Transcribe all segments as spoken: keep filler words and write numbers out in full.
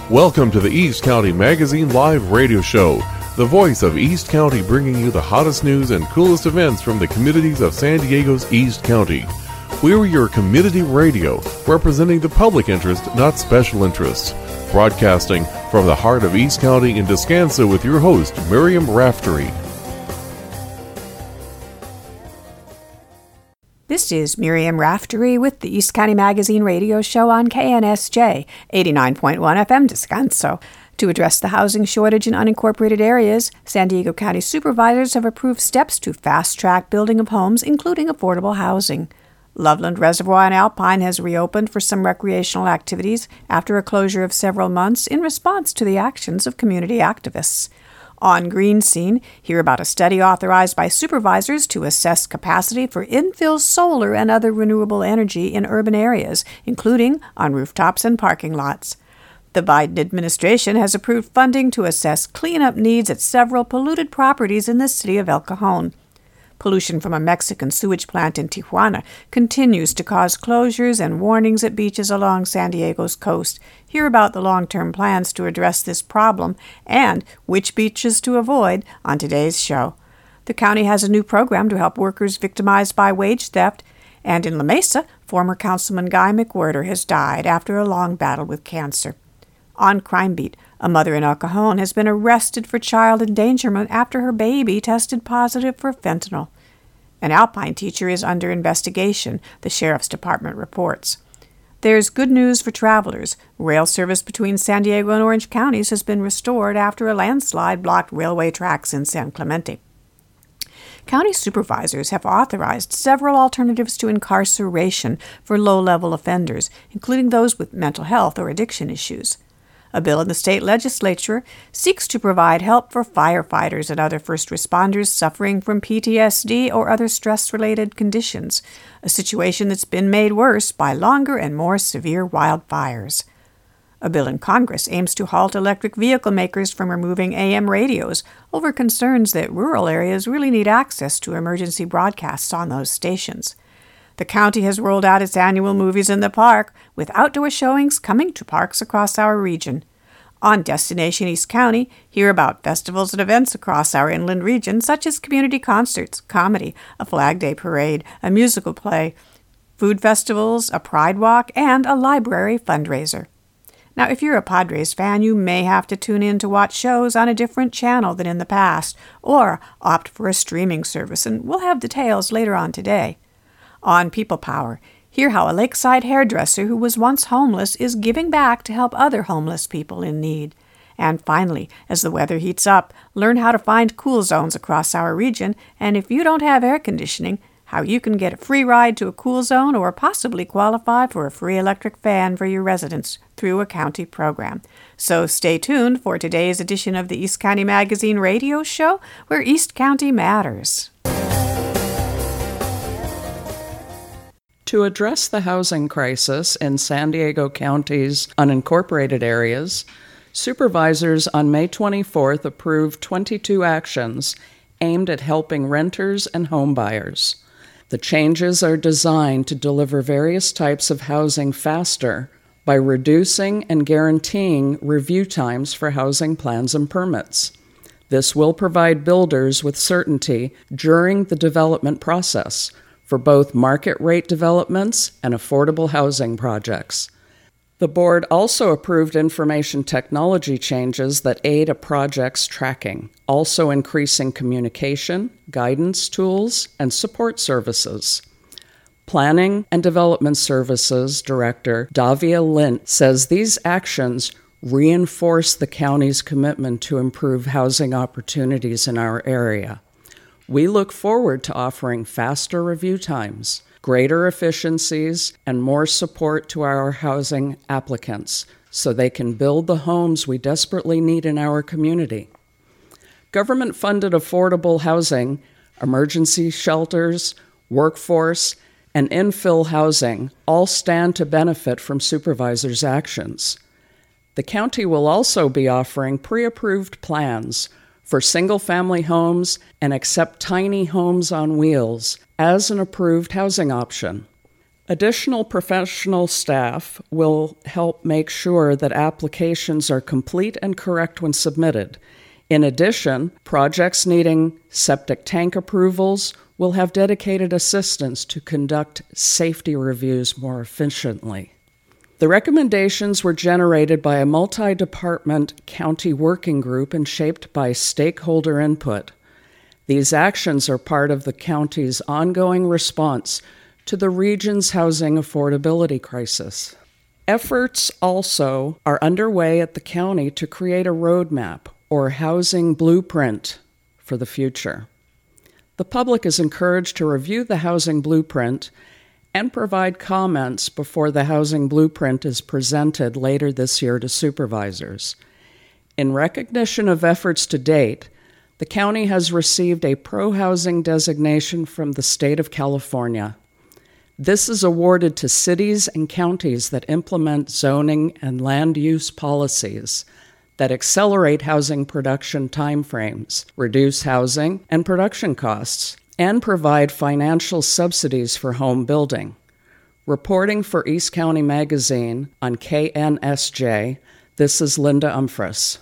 Welcome to the East County Magazine Live Radio Show, the voice of East County, bringing you the hottest news and coolest events from the communities of San Diego's East County. We're your community radio, representing the public interest, not special interests. Broadcasting from the heart of East County in Descanso with your host, Miriam Raftery. This is Miriam Raftery with the East County Magazine Radio Show on K N S J, eighty-nine point one F M Descanso. To address the housing shortage in unincorporated areas, San Diego County supervisors have approved steps to fast-track building of homes, including affordable housing. Loveland Reservoir in Alpine has reopened for some recreational activities after a closure of several months in response to the actions of community activists. On Green Scene, hear about a study authorized by supervisors to assess capacity for infill solar and other renewable energy in urban areas, including on rooftops and parking lots. The Biden administration has approved funding to assess cleanup needs at several polluted properties in the city of El Cajon. Pollution from a Mexican sewage plant in Tijuana continues to cause closures and warnings at beaches along San Diego's coast. Hear about the long-term plans to address this problem and which beaches to avoid on today's show. The county has a new program to help workers victimized by wage theft, and in La Mesa, former Councilman Guy McWhirter has died after a long battle with cancer. On Crime Beat, a mother in El Cajon has been arrested for child endangerment after her baby tested positive for fentanyl. An Alpine teacher is under investigation, the Sheriff's Department reports. There's good news for travelers. Rail service between San Diego and Orange counties has been restored after a landslide blocked railway tracks in San Clemente. County supervisors have authorized several alternatives to incarceration for low-level offenders, including those with mental health or addiction issues. A bill in the state legislature seeks to provide help for firefighters and other first responders suffering from P T S D or other stress-related conditions, a situation that's been made worse by longer and more severe wildfires. A bill in Congress aims to halt electric vehicle makers from removing A M radios over concerns that rural areas really need access to emergency broadcasts on those stations. The county has rolled out its annual Movies in the Park, with outdoor showings coming to parks across our region. On Destination East County, hear about festivals and events across our inland region, such as community concerts, comedy, a Flag Day parade, a musical play, food festivals, a pride walk, and a library fundraiser. Now, if you're a Padres fan, you may have to tune in to watch shows on a different channel than in the past, or opt for a streaming service, and we'll have details later on today. On People Power, hear how a lakeside hairdresser who was once homeless is giving back to help other homeless people in need. And finally, as the weather heats up, learn how to find cool zones across our region, and if you don't have air conditioning, how you can get a free ride to a cool zone or possibly qualify for a free electric fan for your residents through a county program. So stay tuned for today's edition of the East County Magazine Radio Show, where East County matters. To address the housing crisis in San Diego County's unincorporated areas, supervisors on May twenty-fourth approved twenty-two actions aimed at helping renters and homebuyers. The changes are designed to deliver various types of housing faster by reducing and guaranteeing review times for housing plans and permits. This will provide builders with certainty during the development process for both market rate developments and affordable housing projects. The board also approved information technology changes that aid a project's tracking, also increasing communication, guidance tools, and support services. Planning and Development Services Director Davia Lint says these actions reinforce the county's commitment to improve housing opportunities in our area. We look forward to offering faster review times, greater efficiencies, and more support to our housing applicants so they can build the homes we desperately need in our community. Government-funded affordable housing, emergency shelters, workforce, and infill housing all stand to benefit from supervisors' actions. The county will also be offering pre-approved plans for single-family homes and accept tiny homes on wheels as an approved housing option. Additional professional staff will help make sure that applications are complete and correct when submitted. In addition, projects needing septic tank approvals will have dedicated assistants to conduct safety reviews more efficiently. The recommendations were generated by a multi-department county working group and shaped by stakeholder input. These actions are part of the county's ongoing response to the region's housing affordability crisis. Efforts also are underway at the county to create a roadmap or housing blueprint for the future. The public is encouraged to review the housing blueprint and provide comments before the housing blueprint is presented later this year to supervisors. In recognition of efforts to date, the county has received a pro-housing designation from the state of California. This is awarded to cities and counties that implement zoning and land use policies that accelerate housing production timeframes, reduce housing and production costs, and provide financial subsidies for home building. Reporting for East County Magazine on K N S J, this is Linda Umphris.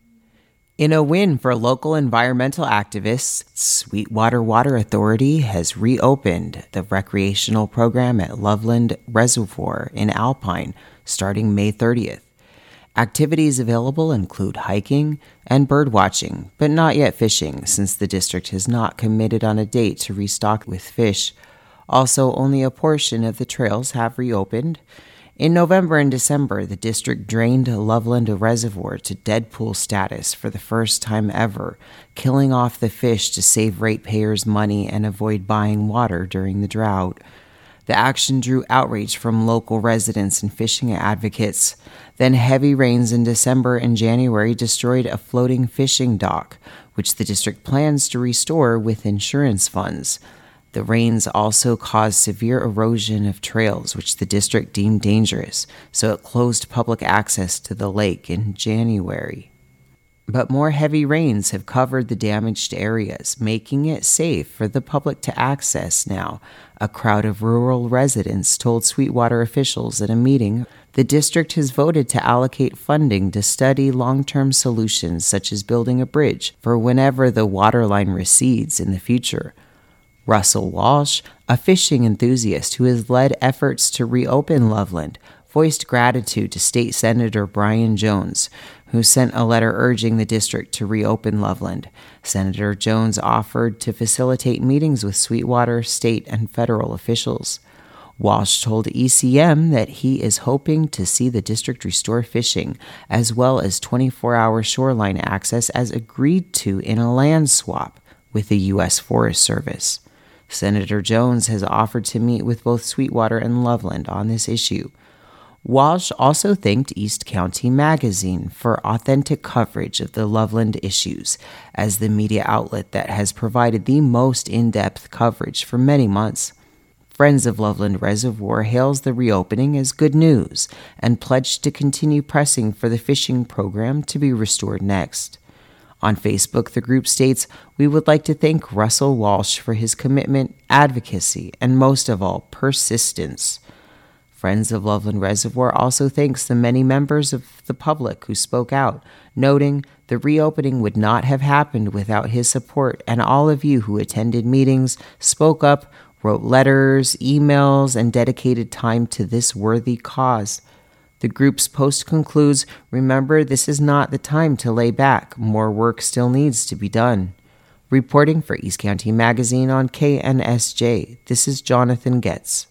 In a win for local environmental activists, Sweetwater Water Authority has reopened the recreational program at Loveland Reservoir in Alpine starting May thirtieth. Activities available include hiking and birdwatching, but not yet fishing, since the district has not committed on a date to restock with fish. Also, only a portion of the trails have reopened. In November and December, the district drained Loveland Reservoir to dead pool status for the first time ever, killing off the fish to save ratepayers money and avoid buying water during the drought. The action drew outrage from local residents and fishing advocates. Then heavy rains in December and January destroyed a floating fishing dock, which the district plans to restore with insurance funds. The rains also caused severe erosion of trails, which the district deemed dangerous, so it closed public access to the lake in January. But more heavy rains have covered the damaged areas, making it safe for the public to access now, a crowd of rural residents told Sweetwater officials at a meeting. The district has voted to allocate funding to study long-term solutions such as building a bridge for whenever the water line recedes in the future. Russell Walsh, a fishing enthusiast who has led efforts to reopen Loveland, voiced gratitude to State Senator Brian Jones, who sent a letter urging the district to reopen Loveland. Senator Jones offered to facilitate meetings with Sweetwater state and federal officials. Walsh told E C M that he is hoping to see the district restore fishing, as well as twenty-four hour shoreline access as agreed to in a land swap with the U S Forest Service. Senator Jones has offered to meet with both Sweetwater and Loveland on this issue. Walsh also thanked East County Magazine for authentic coverage of the Loveland issues as the media outlet that has provided the most in-depth coverage for many months. Friends of Loveland Reservoir hails the reopening as good news and pledged to continue pressing for the fishing program to be restored next. On Facebook, the group states, "We would like to thank Russell Walsh for his commitment, advocacy, and most of all, persistence." Friends of Loveland Reservoir also thanks the many members of the public who spoke out, noting the reopening would not have happened without his support, and all of you who attended meetings, spoke up, wrote letters, emails, and dedicated time to this worthy cause. The group's post concludes, "Remember, this is not the time to lay back. More work still needs to be done." Reporting for East County Magazine on K N S J, this is Jonathan Getz.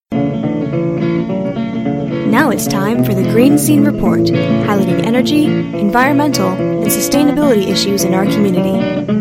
Now it's time for the Green Scene Report, highlighting energy, environmental, and sustainability issues in our community.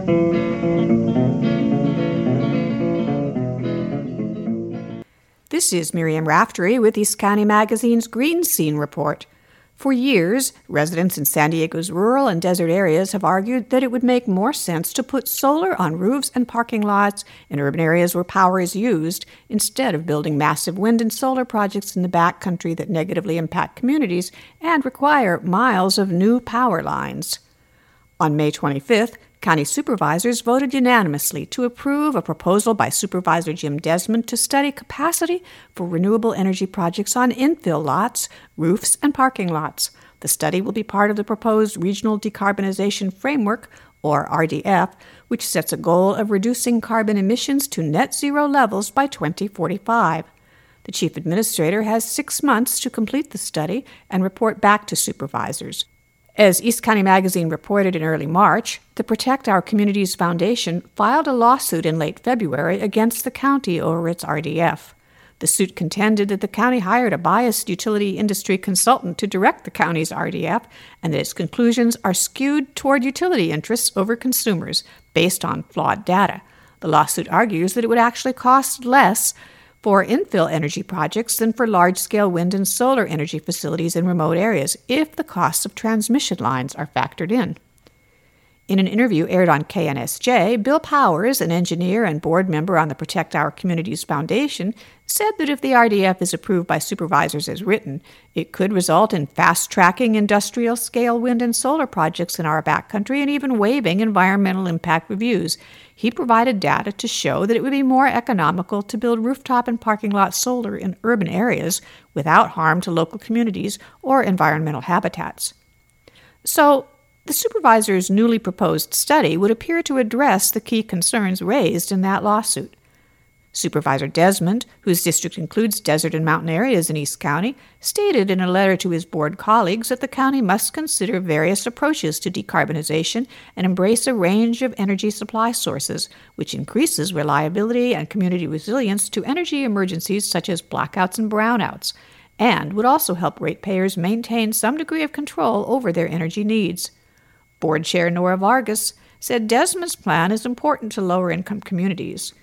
This is Miriam Raftery with East County Magazine's Green Scene Report. For years, residents in San Diego's rural and desert areas have argued that it would make more sense to put solar on roofs and parking lots in urban areas where power is used, instead of building massive wind and solar projects in the backcountry that negatively impact communities and require miles of new power lines. On May twenty-fifth, County supervisors voted unanimously to approve a proposal by Supervisor Jim Desmond to study capacity for renewable energy projects on infill lots, roofs, and parking lots. The study will be part of the proposed Regional Decarbonization Framework, or R D F, which sets a goal of reducing carbon emissions to net zero levels by twenty forty-five. The Chief Administrator has six months to complete the study and report back to supervisors. As East County Magazine reported in early March, the Protect Our Communities Foundation filed a lawsuit in late February against the county over its R D F. The suit contended that the county hired a biased utility industry consultant to direct the county's R D F and that its conclusions are skewed toward utility interests over consumers based on flawed data. The lawsuit argues that it would actually cost less for infill energy projects than for large-scale wind and solar energy facilities in remote areas if the costs of transmission lines are factored in. In an interview aired on K N S J, Bill Powers, an engineer and board member on the Protect Our Communities Foundation, said that if the R D F is approved by supervisors as written, it could result in fast-tracking industrial-scale wind and solar projects in our backcountry and even waiving environmental impact reviews. He provided data to show that it would be more economical to build rooftop and parking lot solar in urban areas without harm to local communities or environmental habitats. So, the supervisor's newly proposed study would appear to address the key concerns raised in that lawsuit. Supervisor Desmond, whose district includes desert and mountain areas in East County, stated in a letter to his board colleagues that the county must consider various approaches to decarbonization and embrace a range of energy supply sources, which increases reliability and community resilience to energy emergencies such as blackouts and brownouts, and would also help ratepayers maintain some degree of control over their energy needs. Board Chair Nora Vargas said Desmond's plan is important to lower-income communities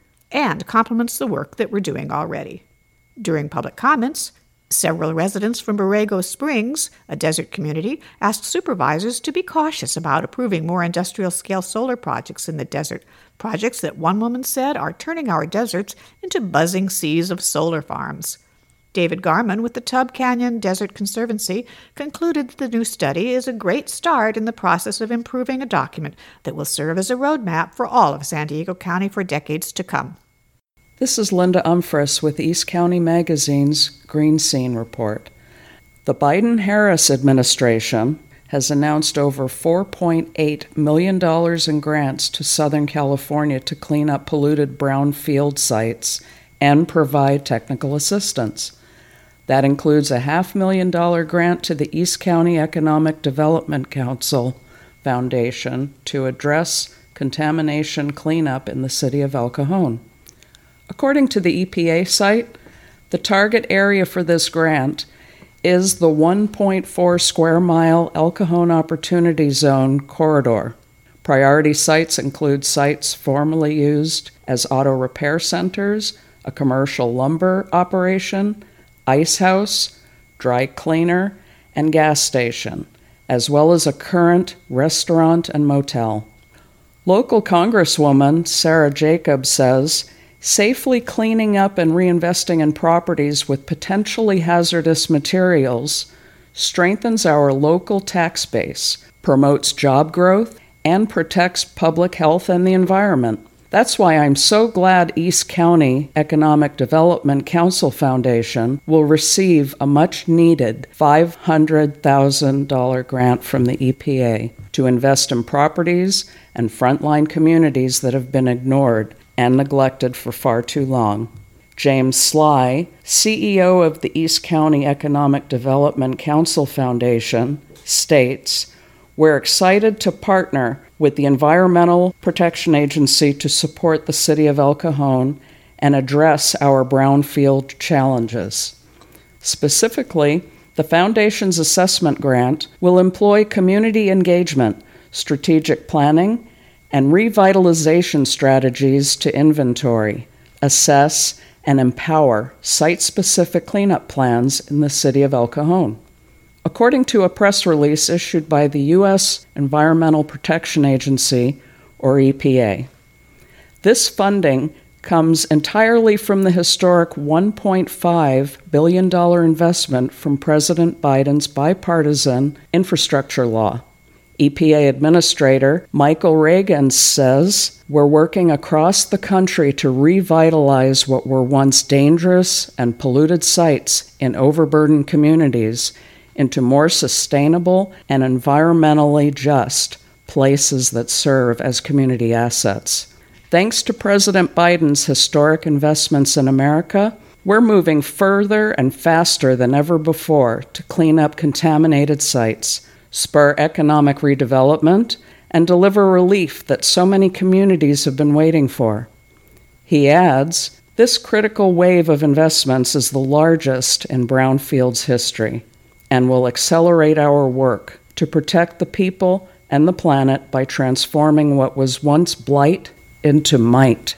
and complements the work that we're doing already. During public comments, several residents from Borrego Springs, a desert community, asked supervisors to be cautious about approving more industrial-scale solar projects in the desert, projects that one woman said are turning our deserts into buzzing seas of solar farms. David Garman with the Tubb Canyon Desert Conservancy concluded that the new study is a great start in the process of improving a document that will serve as a roadmap for all of San Diego County for decades to come. This is Linda Umfris with East County Magazine's Green Scene Report. The Biden-Harris administration has announced over four point eight million dollars in grants to Southern California to clean up polluted brownfield sites and provide technical assistance. That includes a half million dollar grant to the East County Economic Development Council Foundation to address contamination cleanup in the city of El Cajon. According to the E P A site, the target area for this grant is the one point four square mile El Cajon Opportunity Zone corridor. Priority sites include sites formerly used as auto repair centers, a commercial lumber operation, ice house, dry cleaner, and gas station, as well as a current restaurant and motel. Local Congresswoman Sarah Jacobs says, safely cleaning up and reinvesting in properties with potentially hazardous materials strengthens our local tax base, promotes job growth, and protects public health and the environment. That's why I'm so glad East County Economic Development Council Foundation will receive a much-needed five hundred thousand dollars grant from the E P A to invest in properties and frontline communities that have been ignored and neglected for far too long. James Sly, C E O of the East County Economic Development Council Foundation, states, "We're excited to partner with the Environmental Protection Agency to support the city of El Cajon and address our brownfield challenges. Specifically, the Foundation's assessment grant will employ community engagement, strategic planning, and revitalization strategies to inventory, assess, and empower site-specific cleanup plans in the city of El Cajon." According to a press release issued by the U S Environmental Protection Agency, or E P A. This funding comes entirely from the historic one point five billion dollars investment from President Biden's bipartisan infrastructure law. E P A Administrator Michael Reagan says, "We're working across the country to revitalize what were once dangerous and polluted sites in overburdened communities into more sustainable and environmentally just places that serve as community assets." Thanks to President Biden's historic investments in America, we're moving further and faster than ever before to clean up contaminated sites, spur economic redevelopment, and deliver relief that so many communities have been waiting for. He adds, "This critical wave of investments is the largest in Brownfield's history and will accelerate our work to protect the people and the planet by transforming what was once blight into might."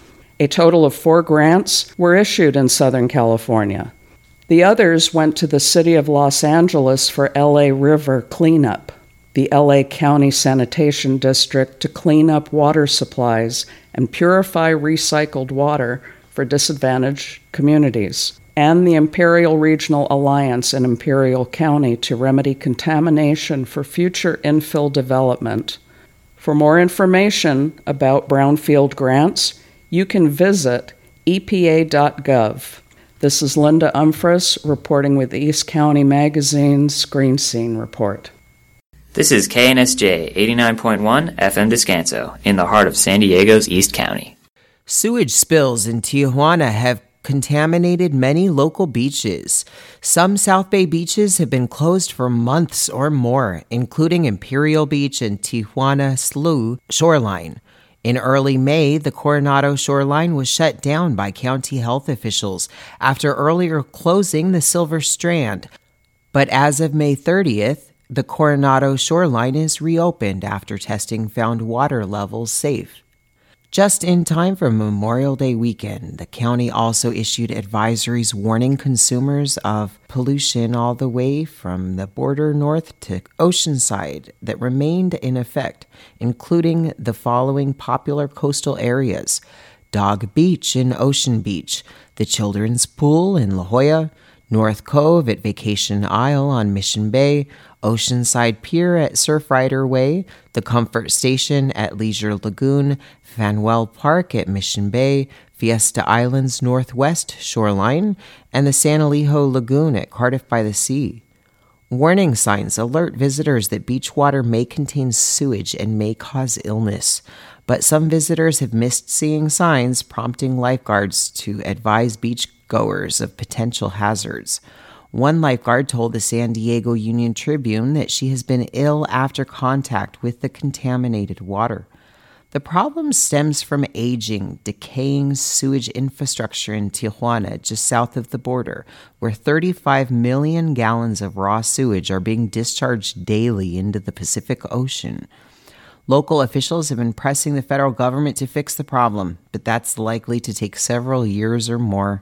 A total of four grants were issued in Southern California. The others went to the City of Los Angeles for L A River cleanup, the L A County Sanitation District to clean up water supplies and purify recycled water for disadvantaged communities, and the Imperial Regional Alliance in Imperial County to remedy contamination for future infill development. For more information about Brownfield grants, you can visit E P A dot gov. This is Linda Umphris reporting with East County Magazine's Green Scene Report. This is K N S J eighty-nine point one F M Descanso in the heart of San Diego's East County. Sewage spills in Tijuana have contaminated many local beaches. Some South Bay beaches have been closed for months or more, including Imperial Beach and Tijuana S L U shoreline. In early May, the Coronado shoreline was shut down by county health officials after earlier closing the Silver Strand. But as of May thirtieth, the Coronado shoreline is reopened after testing found water levels safe. Just in time for Memorial Day weekend, the county also issued advisories warning consumers of pollution all the way from the border north to Oceanside that remained in effect, including the following popular coastal areas: Dog Beach in Ocean Beach, the Children's Pool in La Jolla, North Cove at Vacation Isle on Mission Bay, Oceanside Pier at Surfrider Way, the Comfort Station at Leisure Lagoon, Faneuil Park at Mission Bay, Fiesta Island's northwest shoreline, and the San Elijo Lagoon at Cardiff by the Sea. Warning signs alert visitors that beach water may contain sewage and may cause illness, but some visitors have missed seeing signs, prompting lifeguards to advise beachgoers of potential hazards. One lifeguard told the San Diego Union Tribune that she has been ill after contact with the contaminated water. The problem stems from aging, decaying sewage infrastructure in Tijuana, just south of the border, where thirty-five million gallons of raw sewage are being discharged daily into the Pacific Ocean. Local officials have been pressing the federal government to fix the problem, but that's likely to take several years or more.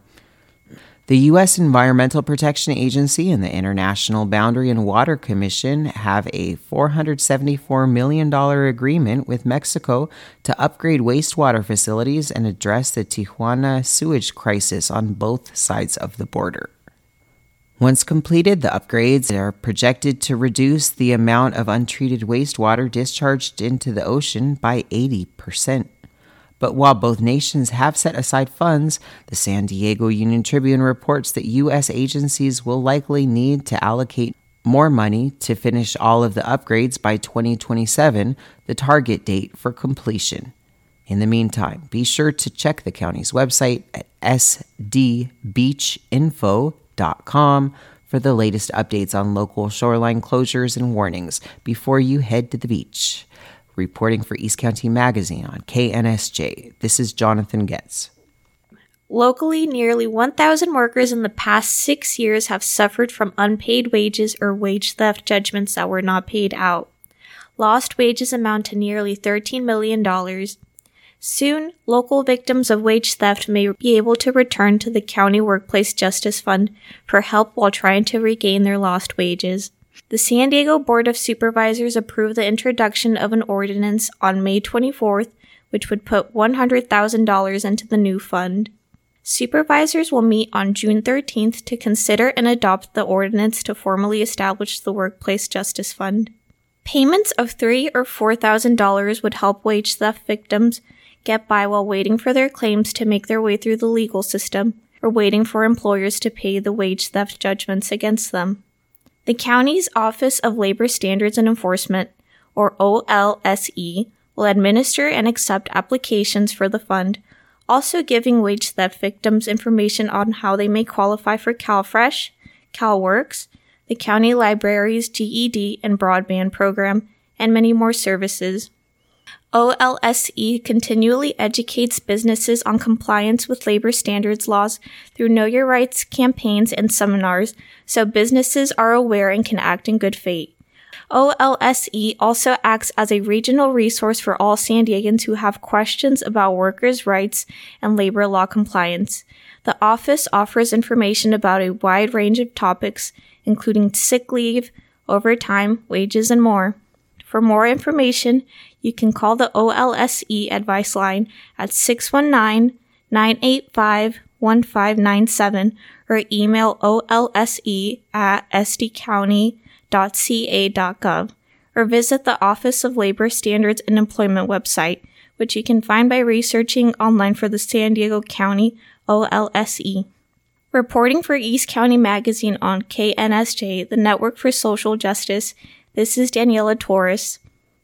The U S Environmental Protection Agency and the International Boundary and Water Commission have a four hundred seventy-four million dollars agreement with Mexico to upgrade wastewater facilities and address the Tijuana sewage crisis on both sides of the border. Once completed, the upgrades are projected to reduce the amount of untreated wastewater discharged into the ocean by eighty percent. But while both nations have set aside funds, the San Diego Union Tribune reports that U S agencies will likely need to allocate more money to finish all of the upgrades by twenty twenty-seven, the target date for completion. In the meantime, be sure to check the county's website at s d beach info dot com for the latest updates on local shoreline closures and warnings before you head to the beach. Reporting for East County Magazine on K N S J, this is Jonathan Getz. Locally, nearly one thousand workers in the past six years have suffered from unpaid wages or wage theft judgments that were not paid out. Lost wages amount to nearly thirteen million dollars. Soon, local victims of wage theft may be able to return to the County Workplace Justice Fund for help while trying to regain their lost wages. The San Diego Board of Supervisors approved the introduction of an ordinance on May twenty-fourth, which would put one hundred thousand dollars into the new fund. Supervisors will meet on June thirteenth to consider and adopt the ordinance to formally establish the Workplace Justice Fund. Payments of three thousand dollars or four thousand dollars would help wage theft victims get by while waiting for their claims to make their way through the legal system, or waiting for employers to pay the wage theft judgments against them. The county's Office of Labor Standards and Enforcement, or O L S E, will administer and accept applications for the fund, also giving wage theft victims information on how they may qualify for CalFresh, CalWorks, the county library's G E D and broadband program, and many more services. O L S E continually educates businesses on compliance with labor standards laws through Know Your Rights campaigns and seminars, so businesses are aware and can act in good faith. O L S E also acts as a regional resource for all San Diegans who have questions about workers' rights and labor law compliance. The office offers information about a wide range of topics, including sick leave, overtime, wages, and more. For more information, you can call the O L S E advice line at six one nine, nine eight five, one five nine seven or email O L S E at s d county dot c a dot gov or visit the Office of Labor Standards and Employment website, which you can find by researching online for the San Diego County O L S E. Reporting for East County Magazine on K N S J, the Network for Social Justice, this is Daniela Torres.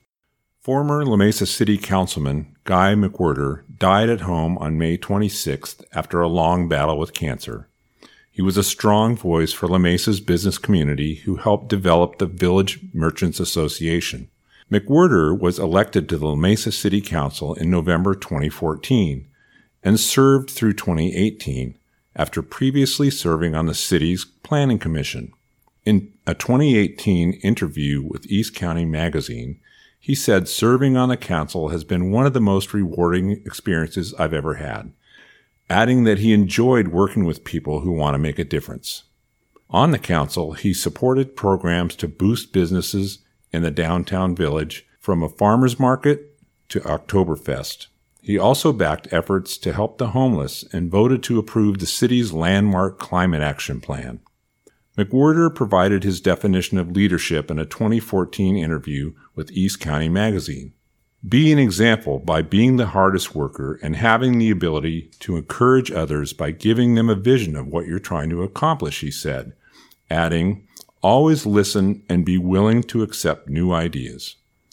Former La Mesa City Councilman Guy McWhirter died at home on May twenty-sixth after a long battle with cancer. He was a strong voice for La Mesa's business community who helped develop the Village Merchants Association. McWhirter was elected to the La Mesa City Council in November twenty fourteen and served through twenty eighteen after previously serving on the city's Planning Commission. In a twenty eighteen interview with East County Magazine, he said serving on the council has been one of the most rewarding experiences I've ever had, adding that he enjoyed working with people who want to make a difference. On the council, he supported programs to boost businesses in the downtown village, from a farmer's market to Oktoberfest. He also backed efforts to help the homeless and voted to approve the city's landmark climate action plan. McWhirter provided his definition of leadership in a twenty fourteen interview with East County Magazine. Be an example by being the hardest worker and having the ability to encourage others by giving them a vision of what you're trying to accomplish, he said, adding, always listen and be willing to accept new ideas.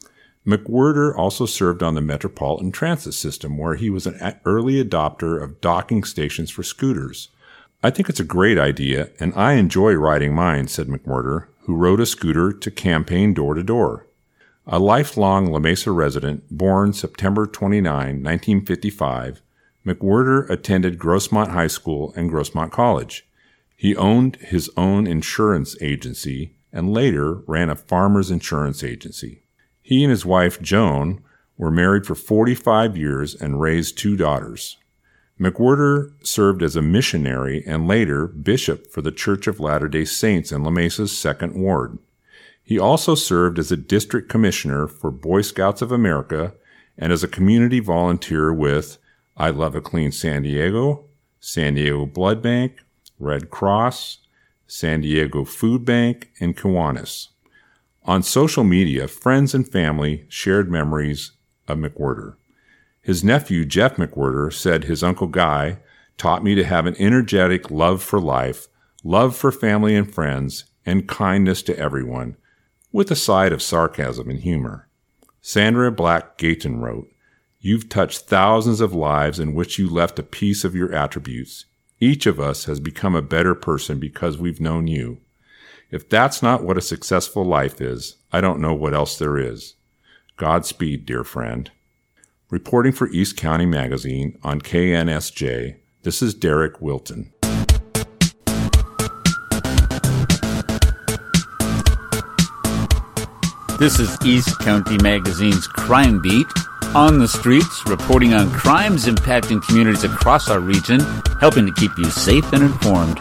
McWhirter also served on the Metropolitan Transit System, where he was an early adopter of docking stations for scooters. I think it's a great idea, and I enjoy riding mine, said McWhirter, who rode a scooter to campaign door-to-door. A lifelong La Mesa resident, born September twenty-ninth, nineteen fifty-five, McWhirter attended Grossmont High School and Grossmont College. He owned his own insurance agency and later ran a farmer's insurance agency. He and his wife, Joan, were married for forty-five years and raised two daughters. McWhirter served as a missionary and later bishop for the Church of Latter-day Saints in La Mesa's Second Ward. He also served as a district commissioner for Boy Scouts of America and as a community volunteer with I Love a Clean San Diego, San Diego Blood Bank, Red Cross, San Diego Food Bank, and Kiwanis. On social media, friends and family shared memories of McWhirter. His nephew, Jeff McWhirter, said his Uncle Guy taught me to have an energetic love for life, love for family and friends, and kindness to everyone, with a side of sarcasm and humor. Sandra Black Gayton wrote, "You've touched thousands of lives in which you left a piece of your attributes. Each of us has become a better person because we've known you. If that's not what a successful life is, I don't know what else there is. Godspeed, dear friend." Reporting for East County Magazine on K N S J, this is Derek Wilton. This is East County Magazine's Crime Beat, on the streets, reporting on crimes impacting communities across our region, helping to keep you safe and informed.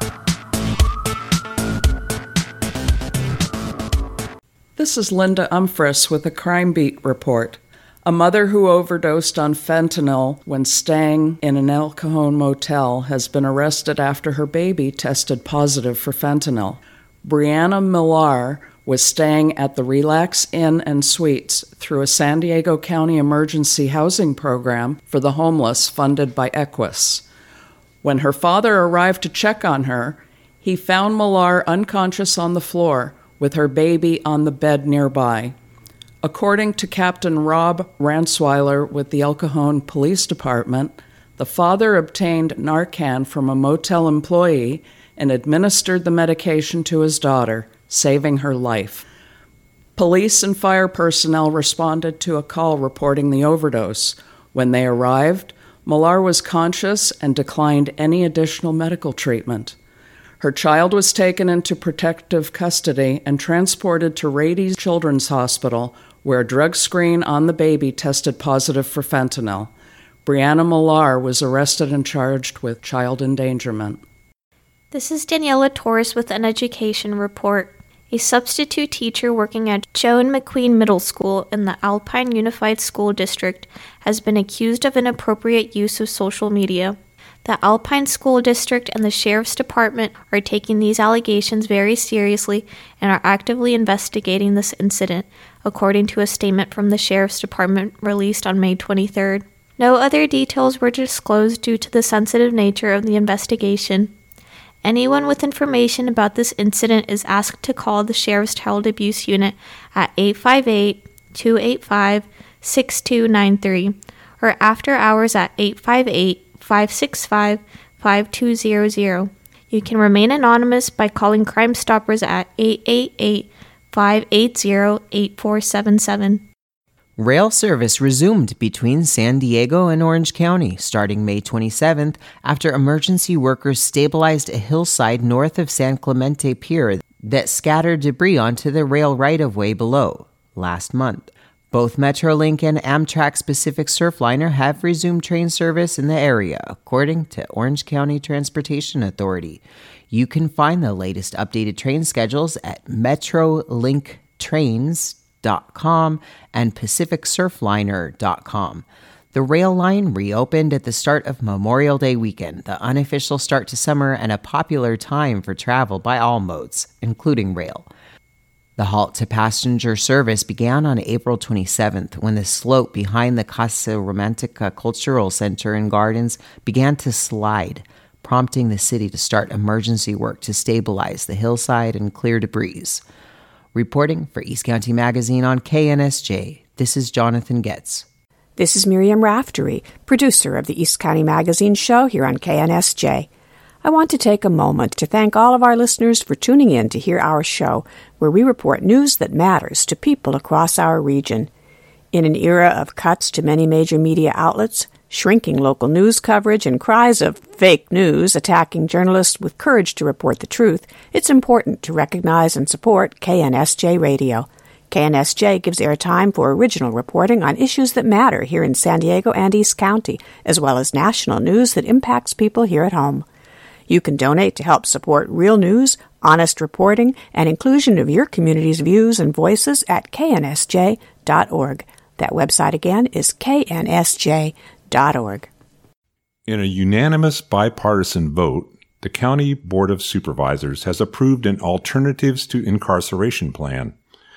This is Linda Umfris with a Crime Beat report. A mother who overdosed on fentanyl when staying in an El Cajon motel has been arrested after her baby tested positive for fentanyl. Brianna Millar was staying at the Relax Inn and Suites through a San Diego County emergency housing program for the homeless funded by Equus. When her father arrived to check on her, he found Millar unconscious on the floor with her baby on the bed nearby. According to Captain Rob Ransweiler with the El Cajon Police Department, the father obtained Narcan from a motel employee and administered the medication to his daughter, saving her life. Police and fire personnel responded to a call reporting the overdose. When they arrived, Millar was conscious and declined any additional medical treatment. Her child was taken into protective custody and transported to Rady Children's Hospital, where a drug screen on the baby tested positive for fentanyl. Brianna Millar was arrested and charged with child endangerment. This is Daniela Torres with an education report. A substitute teacher working at Joan McQueen Middle School in the Alpine Unified School District has been accused of inappropriate use of social media. The Alpine School District and the Sheriff's Department are taking these allegations very seriously and are actively investigating this incident, according to a statement from the Sheriff's Department released on May twenty-third. No other details were disclosed due to the sensitive nature of the investigation. Anyone with information about this incident is asked to call the Sheriff's Child Abuse Unit at eight five eight, two eight five, six two nine three or after hours at eight five eight, five six five, five two zero zero. You can remain anonymous by calling Crime Stoppers at eight eight eight, five eight zero, eight four seven seven. Rail service resumed between San Diego and Orange County starting May twenty-seventh after emergency workers stabilized a hillside north of San Clemente Pier that scattered debris onto the rail right-of-way below last month. Both Metrolink and Amtrak Pacific Surfliner have resumed train service in the area, according to Orange County Transportation Authority. You can find the latest updated train schedules at metrolink trains dot com and pacific surfliner dot com. The rail line reopened at the start of Memorial Day weekend, the unofficial start to summer and a popular time for travel by all modes, including rail. The halt to passenger service began on April twenty-seventh when the slope behind the Casa Romantica Cultural Center and Gardens began to slide, prompting the city to start emergency work to stabilize the hillside and clear debris. Reporting for East County Magazine on K N S J, this is Jonathan Getz. This is Miriam Raftery, producer of the East County Magazine show here on K N S J. I want to take a moment to thank all of our listeners for tuning in to hear our show, where we report news that matters to people across our region. In an era of cuts to many major media outlets, shrinking local news coverage, and cries of fake news attacking journalists with courage to report the truth, it's important to recognize and support K N S J Radio. K N S J gives airtime for original reporting on issues that matter here in San Diego and East County, as well as national news that impacts people here at home. You can donate to help support real news, honest reporting, and inclusion of your community's views and voices at K N S J dot org. That website again is K N S J dot org. In a unanimous bipartisan vote, the County Board of Supervisors has approved an Alternatives to Incarceration plan.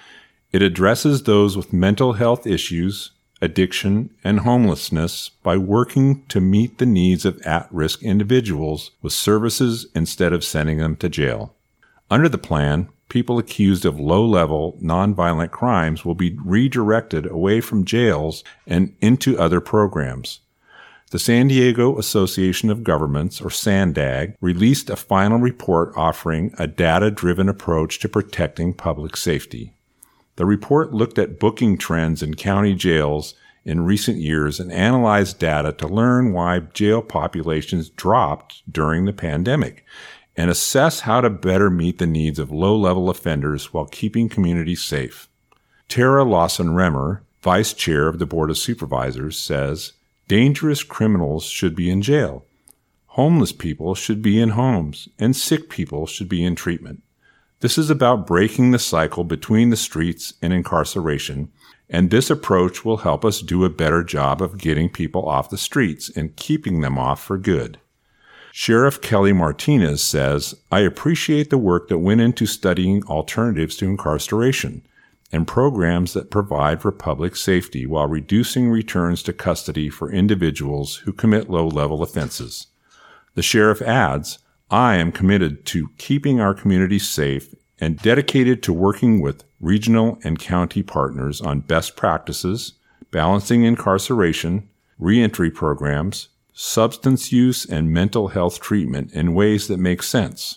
It addresses those with mental health issues, addiction, and homelessness by working to meet the needs of at-risk individuals with services instead of sending them to jail. Under the plan, people accused of low-level, nonviolent crimes will be redirected away from jails and into other programs. The San Diego Association of Governments, or SANDAG, released a final report offering a data-driven approach to protecting public safety. The report looked at booking trends in county jails in recent years and analyzed data to learn why jail populations dropped during the pandemic and assess how to better meet the needs of low-level offenders while keeping communities safe. Tara Lawson-Remmer, vice chair of the Board of Supervisors, says, "Dangerous criminals should be in jail. Homeless people should be in homes, and sick people should be in treatment. This is about breaking the cycle between the streets and incarceration, and this approach will help us do a better job of getting people off the streets and keeping them off for good." Sheriff Kelly Martinez says, "I appreciate the work that went into studying alternatives to incarceration and programs that provide for public safety while reducing returns to custody for individuals who commit low-level offenses." The sheriff adds, "I am committed to keeping our communities safe and dedicated to working with regional and county partners on best practices, balancing incarceration, reentry programs, substance use, and mental health treatment in ways that make sense."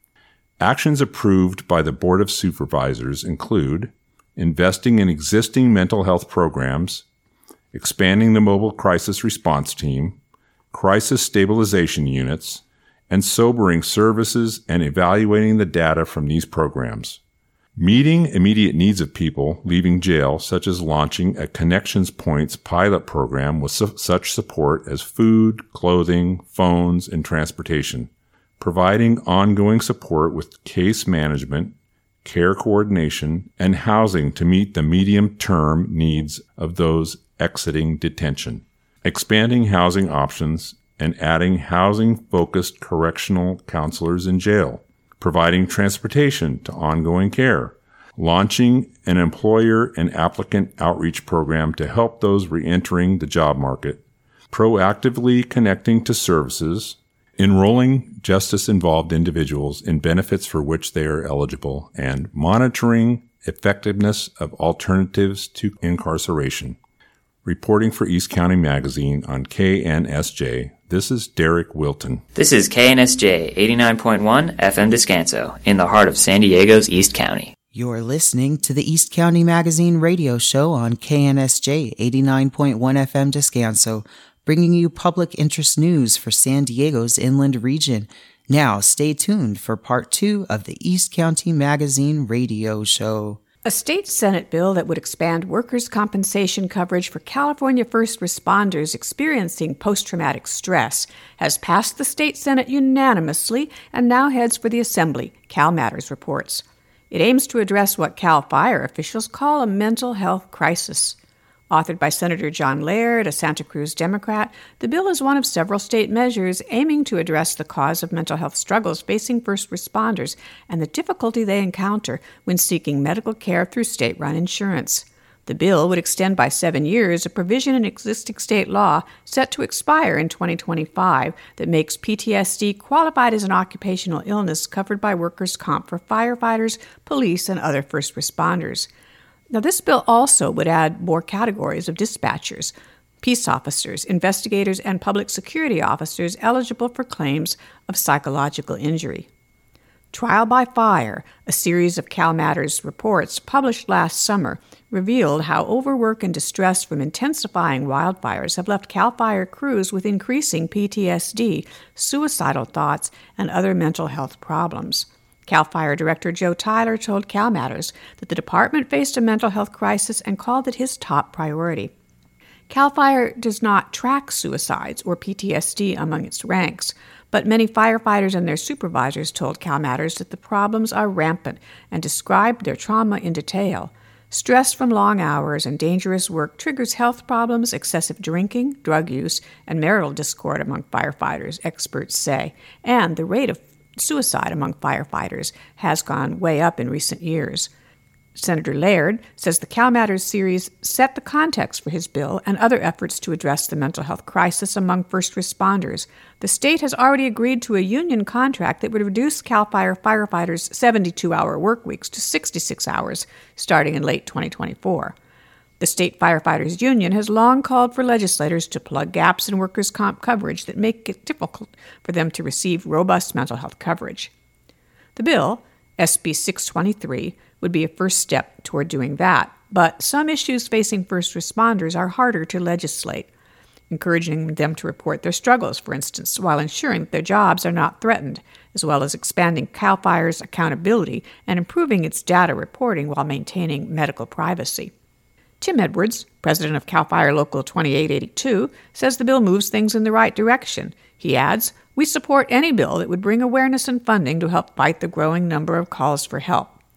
Actions approved by the Board of Supervisors include investing in existing mental health programs, expanding the mobile crisis response team, crisis stabilization units, and sobering services and evaluating the data from these programs. Meeting immediate needs of people leaving jail, such as launching a Connections Points pilot program with su- such support as food, clothing, phones, and transportation. Providing ongoing support with case management, care coordination, and housing to meet the medium-term needs of those exiting detention. Expanding housing options and adding housing-focused correctional counselors in jail. Providing transportation to ongoing care. Launching an employer and applicant outreach program to help those reentering the job market. Proactively connecting to services. Enrolling justice-involved individuals in benefits for which they are eligible, and monitoring effectiveness of alternatives to incarceration. Reporting for East County Magazine on K N S J, this is Derek Wilton. This is K N S J eighty-nine point one F M Descanso, in the heart of San Diego's East County. You're listening to the East County Magazine radio show on K N S J eighty-nine point one F M Descanso, bringing you public interest news for San Diego's inland region. Now, stay tuned for part two of the East County Magazine radio show. A state Senate bill that would expand workers' compensation coverage for California first responders experiencing post-traumatic stress has passed the state Senate unanimously and now heads for the Assembly, Cal Matters reports. It aims to address what Cal Fire officials call a mental health crisis. Authored by Senator John Laird, a Santa Cruz Democrat, the bill is one of several state measures aiming to address the cause of mental health struggles facing first responders and the difficulty they encounter when seeking medical care through state-run insurance. The bill would extend by seven years a provision in existing state law set to expire in twenty twenty-five that makes P T S D qualified as an occupational illness covered by workers' comp for firefighters, police, and other first responders. Now, this bill also would add more categories of dispatchers, peace officers, investigators, and public security officers eligible for claims of psychological injury. Trial by Fire, a series of Cal Matters reports published last summer, revealed how overwork and distress from intensifying wildfires have left Cal Fire crews with increasing P T S D, suicidal thoughts, and other mental health problems. Cal Fire Director Joe Tyler told Cal Matters that the department faced a mental health crisis and called it his top priority. Cal Fire does not track suicides or P T S D among its ranks, but many firefighters and their supervisors told Cal Matters that the problems are rampant and described their trauma in detail. Stress from long hours and dangerous work triggers health problems, excessive drinking, drug use, and marital discord among firefighters, experts say, and the rate of suicide among firefighters has gone way up in recent years. Senator Laird says the Cal Matters series set the context for his bill and other efforts to address the mental health crisis among first responders. The state has already agreed to a union contract that would reduce Cal Fire firefighters' seventy-two hour work weeks to sixty-six hours starting in late twenty twenty-four. The State Firefighters Union has long called for legislators to plug gaps in workers' comp coverage that make it difficult for them to receive robust mental health coverage. The bill, S B six twenty-three, would be a first step toward doing that, but some issues facing first responders are harder to legislate, encouraging them to report their struggles, for instance, while ensuring that their jobs are not threatened, as well as expanding Cal Fire's accountability and improving its data reporting while maintaining medical privacy. Tim Edwards, president of Cal Fire Local twenty-eight eighty-two, says the bill moves things in the right direction. He adds, "We support any bill that would bring awareness and funding to help fight the growing number of calls for help."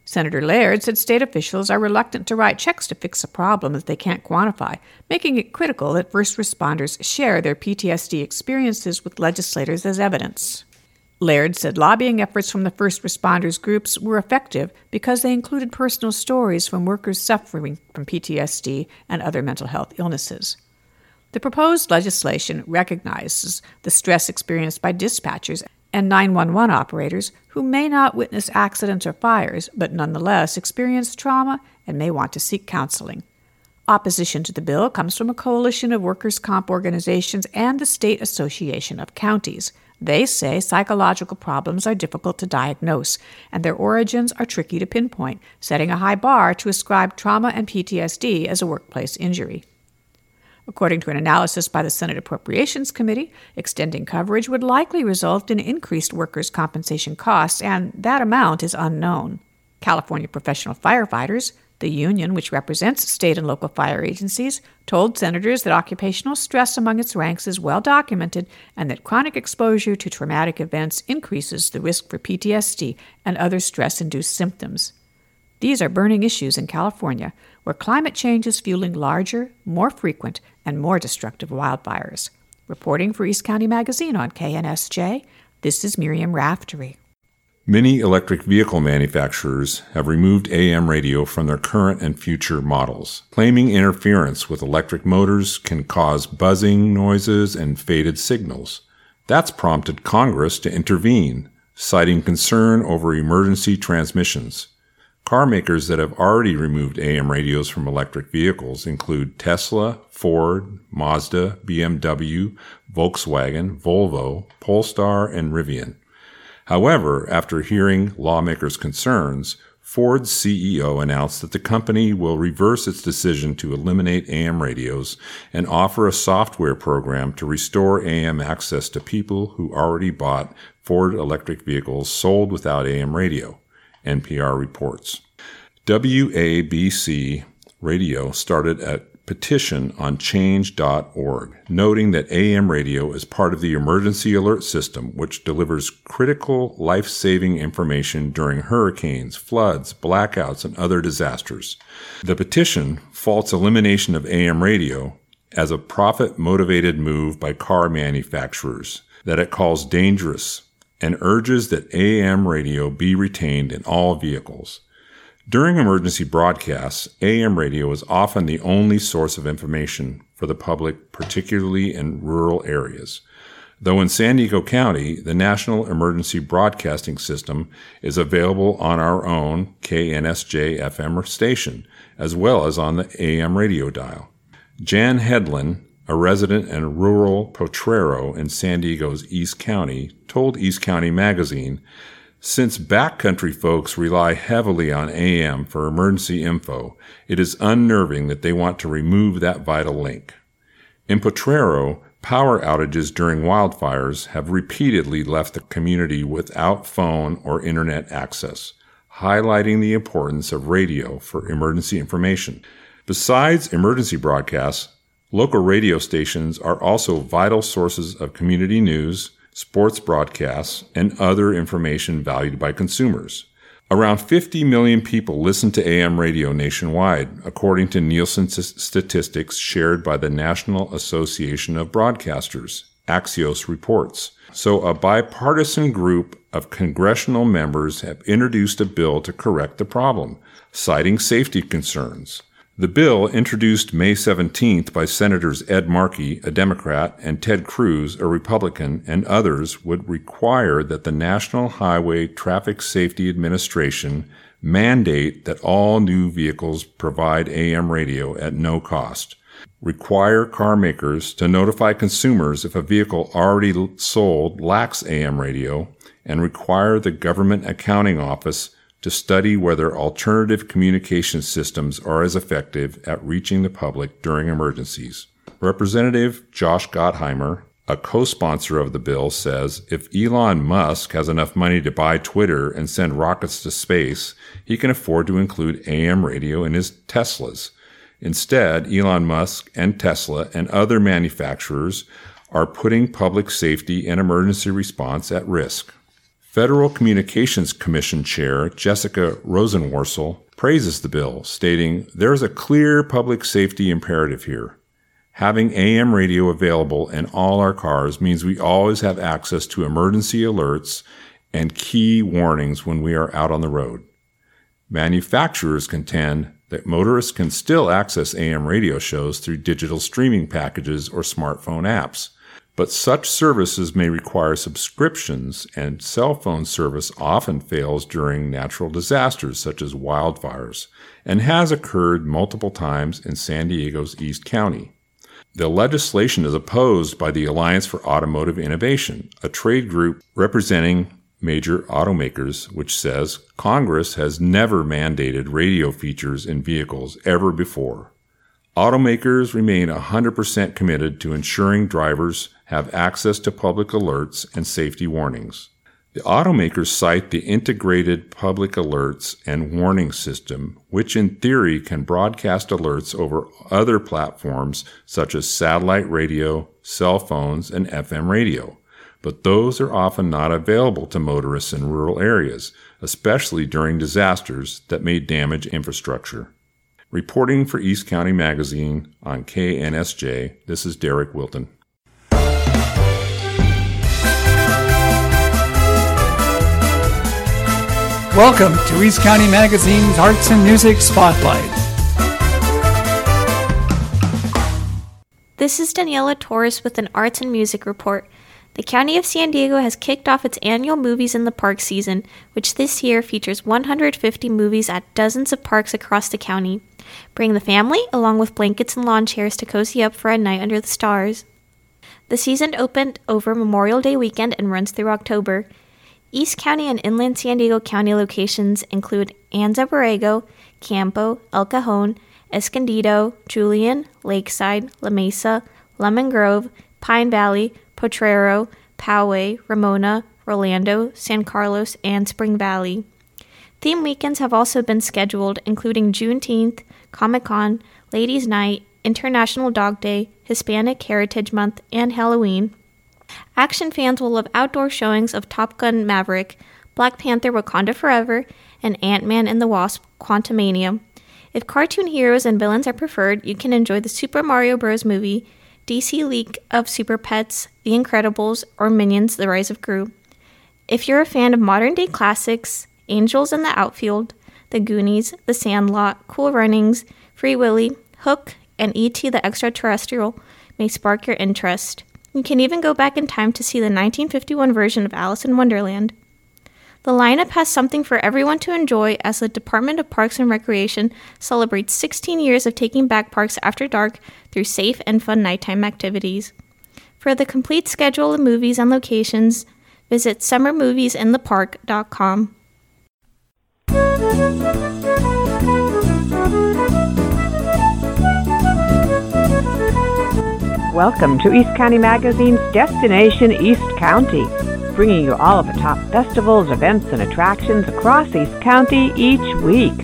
Senator Laird said state officials are reluctant to write checks to fix a problem that they can't quantify, making it critical that first responders share their P T S D experiences with legislators as evidence. Laird said lobbying efforts from the first responders groups were effective because they included personal stories from workers suffering from P T S D and other mental health illnesses. The proposed legislation recognizes the stress experienced by dispatchers and nine one one operators who may not witness accidents or fires, but nonetheless experience trauma and may want to seek counseling. Opposition to the bill comes from a coalition of workers' comp organizations and the State Association of Counties. They say psychological problems are difficult to diagnose, and their origins are tricky to pinpoint, setting a high bar to ascribe trauma and P T S D as a workplace injury. According to an analysis by the Senate Appropriations Committee, extending coverage would likely result in increased workers' compensation costs, and that amount is unknown. California Professional Firefighters, the union which represents state and local fire agencies, told senators that occupational stress among its ranks is well documented and that chronic exposure to traumatic events increases the risk for P T S D and other stress-induced symptoms. These are burning issues in California, where climate change is fueling larger, more frequent, and more destructive wildfires. Reporting for East County Magazine on K N S J, this is Miriam Raftery. Many electric vehicle manufacturers have removed A M radio from their current and future models, claiming interference with electric motors can cause buzzing noises and faded signals. That's prompted Congress to intervene, citing concern over emergency transmissions. Car makers that have already removed A M radios from electric vehicles include Tesla, Ford, Mazda, B M W, Volkswagen, Volvo, Polestar, and Rivian. However, after hearing lawmakers' concerns, Ford's C E O announced that the company will reverse its decision to eliminate A M radios and offer a software program to restore A M access to people who already bought Ford electric vehicles sold without A M radio. N P R reports. W A B C Radio started a petition on change dot org, noting that A M radio is part of the emergency alert system, which delivers critical life-saving information during hurricanes, floods, blackouts, and other disasters. The petition faults elimination of A M radio as a profit-motivated move by car manufacturers that it calls dangerous, and urges that A M radio be retained in all vehicles. During emergency broadcasts, A M radio is often the only source of information for the public, particularly in rural areas. Though in San Diego County, the National Emergency Broadcasting System is available on our own K N S J F M station, as well as on the A M radio dial. Jan Hedlund, a resident in rural Potrero in San Diego's East County, told East County Magazine, "Since backcountry folks rely heavily on A M for emergency info, it is unnerving that they want to remove that vital link." In Potrero, power outages during wildfires have repeatedly left the community without phone or internet access, highlighting the importance of radio for emergency information. Besides emergency broadcasts, local radio stations are also vital sources of community news, sports broadcasts, and other information valued by consumers. Around fifty million people listen to A M radio nationwide, according to Nielsen statistics shared by the National Association of Broadcasters, Axios reports. So a bipartisan group of congressional members have introduced a bill to correct the problem, citing safety concerns. The bill, introduced May seventeenth by Senators Ed Markey, a Democrat, and Ted Cruz, a Republican, and others, would require that the National Highway Traffic Safety Administration mandate that all new vehicles provide A M radio at no cost, require car makers to notify consumers if a vehicle already sold lacks A M radio, and require the Government Accounting Office to study whether alternative communication systems are as effective at reaching the public during emergencies. Representative Josh Gottheimer, a co-sponsor of the bill, says if Elon Musk has enough money to buy Twitter and send rockets to space, he can afford to include A M radio in his Teslas. Instead, Elon Musk and Tesla and other manufacturers are putting public safety and emergency response at risk. Federal Communications Commission Chair Jessica Rosenworcel praises the bill, stating, "There's a clear public safety imperative here. Having A M radio available in all our cars means we always have access to emergency alerts and key warnings when we are out on the road. Manufacturers contend that motorists can still access A M radio shows through digital streaming packages or smartphone apps, but such services may require subscriptions, and cell phone service often fails during natural disasters such as wildfires, and has occurred multiple times in San Diego's East County. The legislation is opposed by the Alliance for Automotive Innovation, a trade group representing major automakers, which says Congress has never mandated radio features in vehicles ever before. Automakers remain one hundred percent committed to ensuring drivers have access to public alerts and safety warnings. The automakers cite the Integrated Public Alerts and Warning System, which in theory can broadcast alerts over other platforms such as satellite radio, cell phones, and F M radio. But those are often not available to motorists in rural areas, especially during disasters that may damage infrastructure. Reporting for East County Magazine on K N S J, this is Derek Wilton. Welcome to East County Magazine's Arts and Music Spotlight. This is Daniela Torres with an Arts and Music Report. The County of San Diego has kicked off its annual Movies in the Park season, which this year features one hundred fifty movies at dozens of parks across the county. Bring the family, along with blankets and lawn chairs, to cozy up for a night under the stars. The season opened over Memorial Day weekend and runs through October. East County and Inland San Diego County locations include Anza Borrego, Campo, El Cajon, Escondido, Julian, Lakeside, La Mesa, Lemon Grove, Pine Valley, Potrero, Poway, Ramona, Rolando, San Carlos, and Spring Valley. Theme weekends have also been scheduled, including Juneteenth, Comic-Con, Ladies' Night, International Dog Day, Hispanic Heritage Month, and Halloween. Action fans will love outdoor showings of Top Gun Maverick, Black Panther Wakanda Forever, and Ant-Man and the Wasp Quantumania. If cartoon heroes and villains are preferred, you can enjoy the Super Mario Bros. Movie, D C League of Super Pets, The Incredibles, or Minions: The Rise of Gru. If you're a fan of modern-day classics, Angels in the Outfield, The Goonies, The Sandlot, Cool Runnings, Free Willy, Hook, and E T the Extraterrestrial may spark your interest. You can even go back in time to see the nineteen fifty-one version of Alice in Wonderland. The lineup has something for everyone to enjoy as the Department of Parks and Recreation celebrates sixteen years of taking back parks after dark through safe and fun nighttime activities. For the complete schedule of movies and locations, visit summer movies in the park dot com. Welcome to East County Magazine's Destination East County, bringing you all of the top festivals, events, and attractions across East County each week.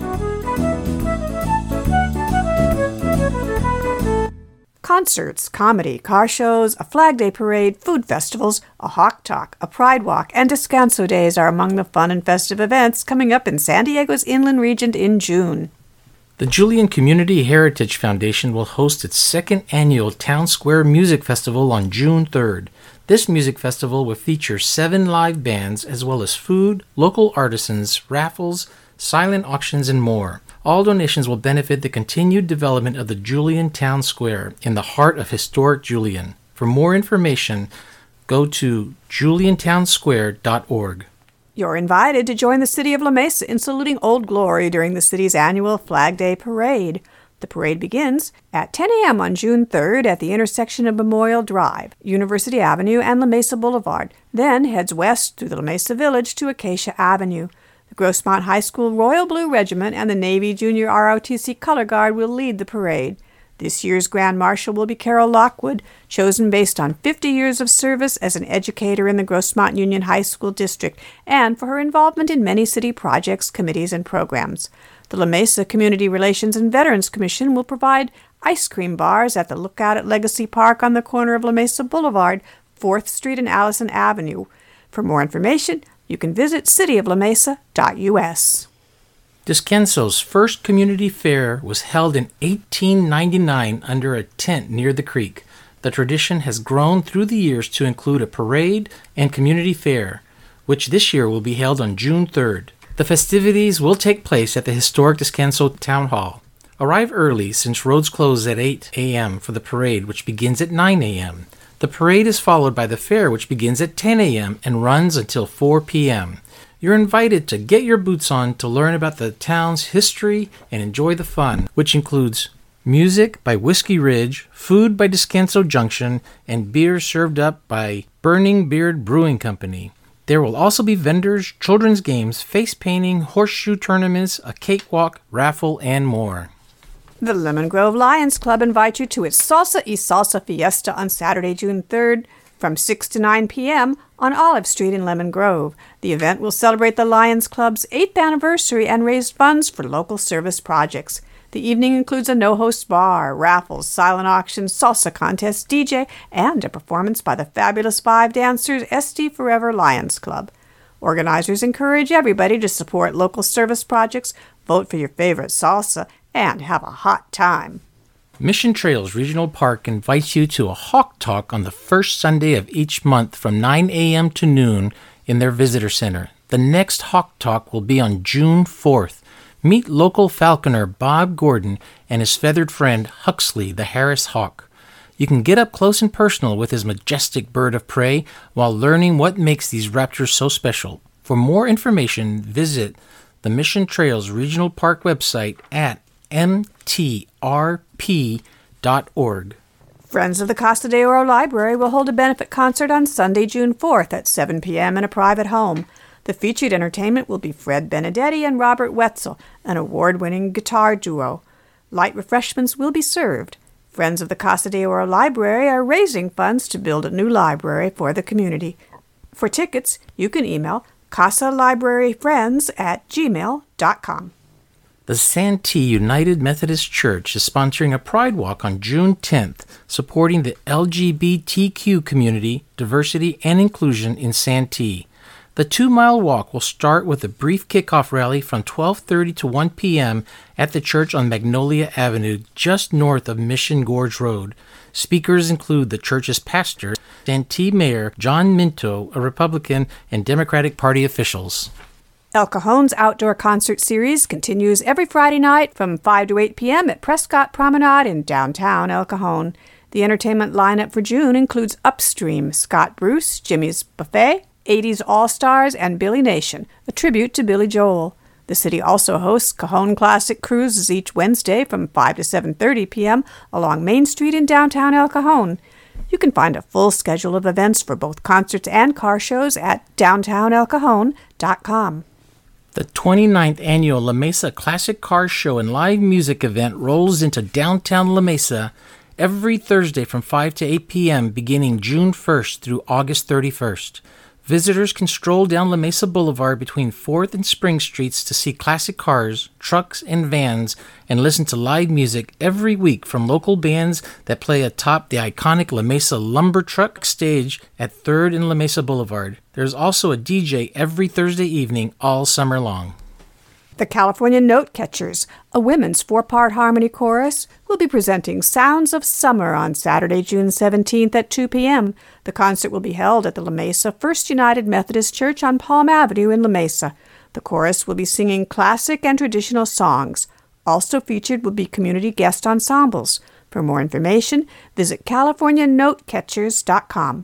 Concerts, comedy, car shows, a Flag Day parade, food festivals, a Hawk Talk, a Pride Walk, and Descanso Days are among the fun and festive events coming up in San Diego's inland region in June. The Julian Community Heritage Foundation will host its second annual Town Square Music Festival on June third. This music festival will feature seven live bands as well as food, local artisans, raffles, silent auctions, and more. All donations will benefit the continued development of the Julian Town Square in the heart of historic Julian. For more information, go to julian town square dot org. You're invited to join the City of La Mesa in saluting Old Glory during the city's annual Flag Day Parade. The parade begins at ten a.m. on June third at the intersection of Memorial Drive, University Avenue, and La Mesa Boulevard, then heads west through the La Mesa Village to Acacia Avenue. The Grossmont High School Royal Blue Regiment and the Navy Junior R O T C Color Guard will lead the parade. This year's Grand Marshal will be Carol Lockwood, chosen based on fifty years of service as an educator in the Grossmont Union High School District and for her involvement in many city projects, committees, and programs. The La Mesa Community Relations and Veterans Commission will provide ice cream bars at the Lookout at Legacy Park on the corner of La Mesa Boulevard, fourth Street and Allison Avenue. For more information, You can visit city of la mesa dot u s. Descanso's first community fair was held in eighteen ninety-nine under a tent near the creek. The tradition has grown through the years to include a parade and community fair, which this year will be held on June third. The festivities will take place at the historic Descanso Town Hall. Arrive early since roads close at eight a.m. for the parade, which begins at nine a.m. The parade is followed by the fair, which begins at ten a.m. and runs until four p.m. You're invited to get your boots on to learn about the town's history and enjoy the fun, which includes music by Whiskey Ridge, food by Descanso Junction, and beer served up by Burning Beard Brewing Company. There will also be vendors, children's games, face painting, horseshoe tournaments, a cakewalk, raffle, and more. The Lemon Grove Lions Club invites you to its Salsa y Salsa Fiesta on Saturday, June third, from six to nine p.m. on Olive Street in Lemon Grove. The event will celebrate the Lions Club's eighth anniversary and raise funds for local service projects. The evening includes a no-host bar, raffles, silent auction, salsa contest, D J, and a performance by the Fabulous Five dancers S D Forever Lions Club. Organizers encourage everybody to support local service projects, vote for your favorite salsa, and have a hot time. Mission Trails Regional Park invites you to a Hawk Talk on the first Sunday of each month from nine a.m. to noon in their visitor center. The next Hawk Talk will be on June fourth. Meet local falconer Bob Gordon and his feathered friend Huxley, the Harris Hawk. You can get up close and personal with his majestic bird of prey while learning what makes these raptors so special. For more information, visit the Mission Trails Regional Park website at m t r p dot org. Friends of the Casa de Oro Library will hold a benefit concert on Sunday, June fourth at seven p.m. in a private home. The featured entertainment will be Fred Benedetti and Robert Wetzel, an award-winning guitar duo. Light refreshments will be served. Friends of the Casa de Oro Library are raising funds to build a new library for the community. For tickets, you can email casalibraryfriends at gmail dot com. The Santee United Methodist Church is sponsoring a Pride Walk on June tenth, supporting the L G B T Q community, diversity, and inclusion in Santee. The two-mile walk will start with a brief kickoff rally from twelve thirty to one p.m. at the church on Magnolia Avenue, just north of Mission Gorge Road. Speakers include the church's pastor, Santee Mayor John Minto, a Republican, and Democratic Party officials. El Cajon's outdoor concert series continues every Friday night from five to eight p.m. at Prescott Promenade in downtown El Cajon. The entertainment lineup for June includes Upstream, Scott Bruce, Jimmy's Buffet, eighties All-Stars, and Billy Nation, a tribute to Billy Joel. The city also hosts Cajon Classic Cruises each Wednesday from five to seven thirty p.m. along Main Street in downtown El Cajon. You can find a full schedule of events for both concerts and car shows at downtown el cajon dot com. The twenty-ninth Annual La Mesa Classic Car Show and Live Music event rolls into downtown La Mesa every Thursday from five to eight p.m. beginning June first through August thirty-first. Visitors can stroll down La Mesa Boulevard between fourth and Spring Streets to see classic cars, trucks, and vans and listen to live music every week from local bands that play atop the iconic La Mesa Lumber Truck stage at third and La Mesa Boulevard. There's also a D J every Thursday evening all summer long. The California Note Catchers, a women's four-part harmony chorus, will be presenting Sounds of Summer on Saturday, June seventeenth at two p.m. The concert will be held at the La Mesa First United Methodist Church on Palm Avenue in La Mesa. The chorus will be singing classic and traditional songs. Also featured will be community guest ensembles. For more information, visit california note catchers dot com.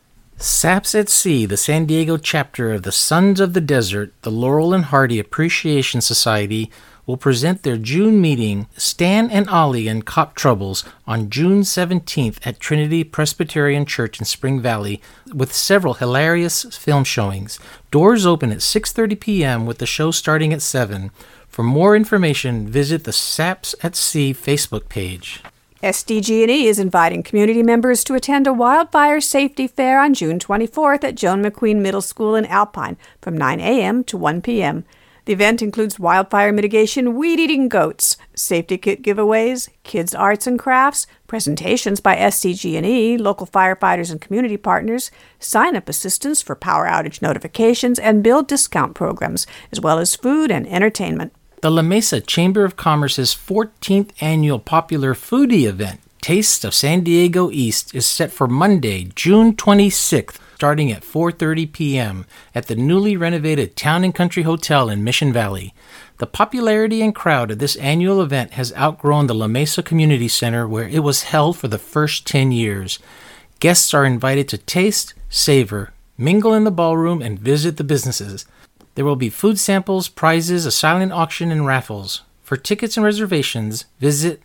Saps at Sea, the San Diego chapter of the Sons of the Desert, the Laurel and Hardy Appreciation Society, will present their June meeting, Stan and Ollie and Cop Troubles, on June seventeenth at Trinity Presbyterian Church in Spring Valley, with several hilarious film showings. Doors open at six thirty p.m. with the show starting at seven. For more information, visit the Saps at Sea Facebook page. S D G and E is inviting community members to attend a wildfire safety fair on June twenty-fourth at Joan McQueen Middle School in Alpine from nine a.m. to one p.m. The event includes wildfire mitigation, weed-eating goats, safety kit giveaways, kids' arts and crafts, presentations by S C G and E, local firefighters and community partners, sign-up assistance for power outage notifications, and bill discount programs, as well as food and entertainment. The La Mesa Chamber of Commerce's fourteenth annual popular foodie event, Taste of San Diego East, is set for Monday, June twenty-sixth, starting at four thirty p.m. at the newly renovated Town and Country Hotel in Mission Valley. The popularity and crowd of this annual event has outgrown the La Mesa Community Center, where it was held for the first ten years. Guests are invited to taste, savor, mingle in the ballroom, and visit the businesses. There will be food samples, prizes, a silent auction, and raffles. For tickets and reservations, visit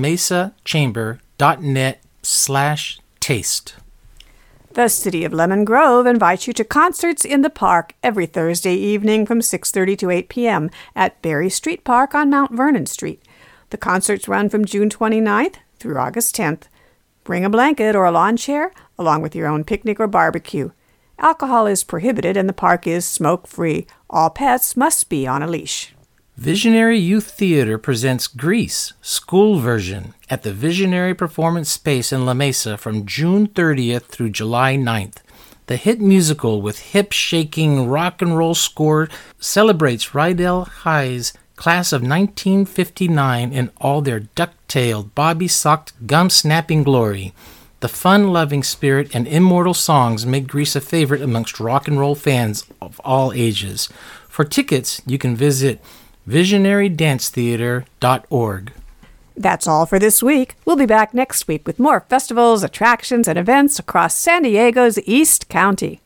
lamesachamber.net slash taste. The City of Lemon Grove invites you to concerts in the park every Thursday evening from six thirty to eight p.m. at Berry Street Park on Mount Vernon Street. The concerts run from June twenty-ninth through August tenth. Bring a blanket or a lawn chair, along with your own picnic or barbecue. Alcohol is prohibited and the park is smoke-free. All pets must be on a leash. Visionary Youth Theater presents Grease, school version, at the Visionary Performance Space in La Mesa from June thirtieth through July ninth. The hit musical with hip-shaking rock and roll score celebrates Rydell High's class of nineteen fifty-nine in all their duck-tailed, bobby-socked, gum-snapping glory. The fun-loving spirit and immortal songs make Grease a favorite amongst rock and roll fans of all ages. For tickets, you can visit visionary dance theater dot org. That's all for this week. We'll be back next week with more festivals, attractions, and events across San Diego's East County.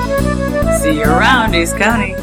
See you around, East County.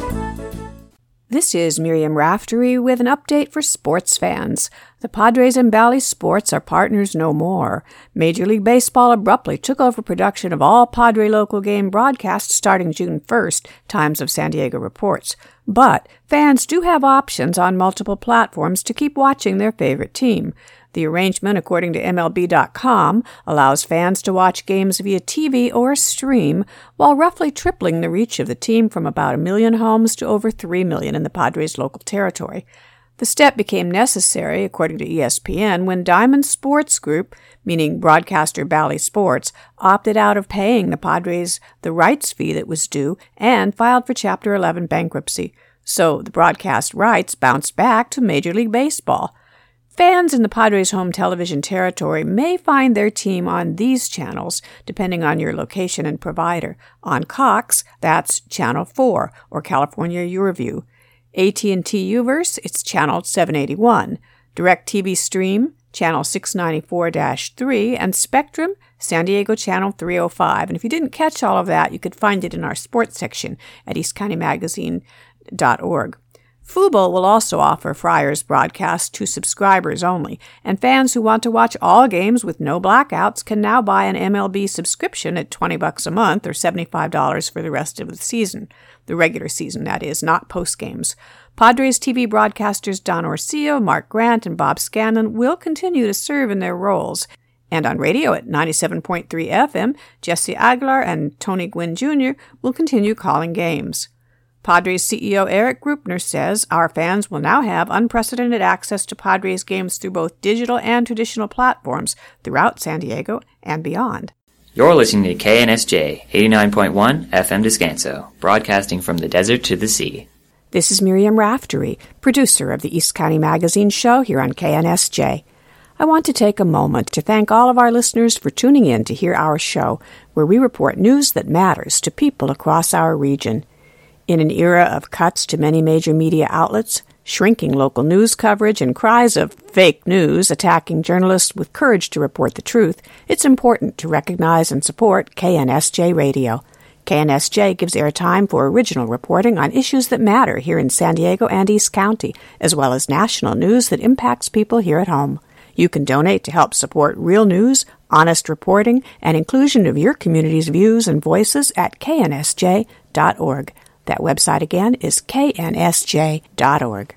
This is Miriam Raftery with an update for sports fans. The Padres and Bally Sports are partners no more. Major League Baseball abruptly took over production of all Padre local game broadcasts starting June first, Times of San Diego reports. But fans do have options on multiple platforms to keep watching their favorite team. The arrangement, according to M L B dot com, allows fans to watch games via T V or stream, while roughly tripling the reach of the team from about a million homes to over three million in the Padres' local territory. The step became necessary, according to E S P N, when Diamond Sports Group, meaning broadcaster Bally Sports, opted out of paying the Padres the rights fee that was due and filed for Chapter eleven bankruptcy. So the broadcast rights bounced back to Major League Baseball. Fans in the Padres' home television territory may find their team on these channels, depending on your location and provider. On Cox, that's Channel four, or California YourView. A T and T UVerse, it's Channel seven eighty-one. DirecTV Stream, Channel six ninety-four dash three, and Spectrum, San Diego Channel three oh five. And if you didn't catch all of that, you could find it in our sports section at east county magazine dot org. Fubo will also offer Friars broadcasts to subscribers only, and fans who want to watch all games with no blackouts can now buy an M L B subscription at twenty bucks a month or seventy-five dollars for the rest of the season. The regular season, that is, not post-games. Padres T V broadcasters Don Orsillo, Mark Grant, and Bob Scanlon will continue to serve in their roles. And on radio at ninety-seven point three F M, Jesse Aguilar and Tony Gwynn Junior will continue calling games. Padres C E O Eric Grupner says our fans will now have unprecedented access to Padres games through both digital and traditional platforms throughout San Diego and beyond. You're listening to K N S J eighty-nine point one F M Descanso, broadcasting from the desert to the sea. This is Miriam Raftery, producer of the East County Magazine show here on K N S J. I want to take a moment to thank all of our listeners for tuning in to hear our show, where we report news that matters to people across our region. In an era of cuts to many major media outlets, shrinking local news coverage, and cries of fake news attacking journalists with courage to report the truth, it's important to recognize and support K N S J Radio. K N S J gives airtime for original reporting on issues that matter here in San Diego and East County, as well as national news that impacts people here at home. You can donate to help support real news, honest reporting, and inclusion of your community's views and voices at K N S J dot org. That website again is K N S J dot org.